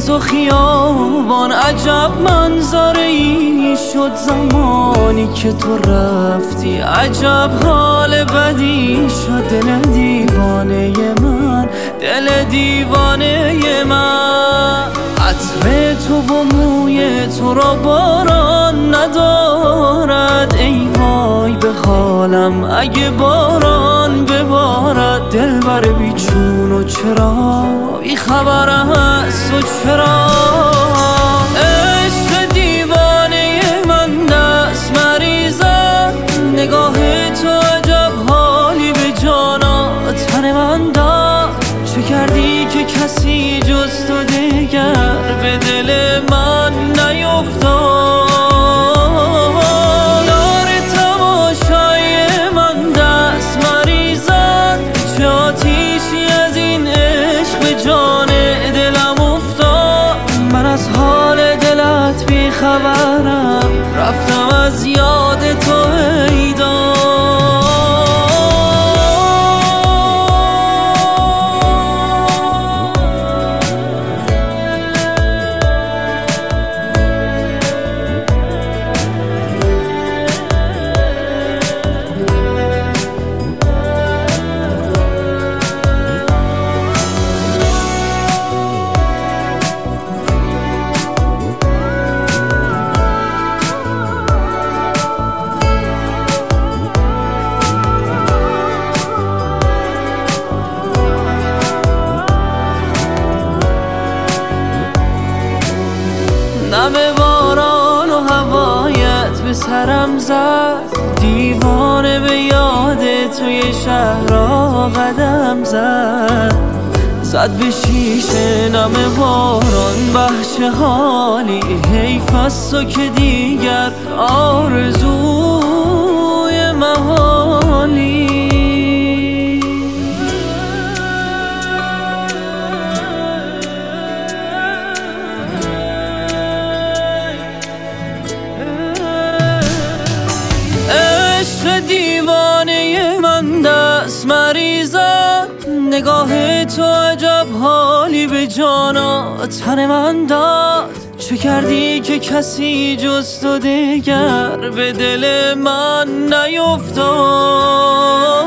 خیز و خیابان عجب منظره‌ای شد زمانی که تو رفتی. عجب حال بدی شد دل دیوانه من، دل دیوانه من. عطر تو و موی تو را باران ندارد، ای وای به حالم اگه باران ببارد. دلبر بیچون و چرا بی خبر هست و چرا؟ عشق دیوانه من دست مریزد، نگاه تو عجب حالی به جانا تن من داد. چه کردی که کسی جز تو دیگر به دل من نیفتاد؟ دار تماشای من دست مریزد، چه آتیشی از این عشق به جان دلم افتاد. من از حال دلت بی خبرم، رفتم از یاد تو ایدا. نم باران و هوایت به سرم زد، دیوانه به یاد توی شهرها قدم زد. زد به شیشه نم باران بهچه حالی، حیف از تو که دیگر آرزوی محالی. دیوانه من دست مریزد، نگاه تو عجب حالی به جانا تن من داد. چه کردی که کسی جز تو دیگر به دل من نیفتاد؟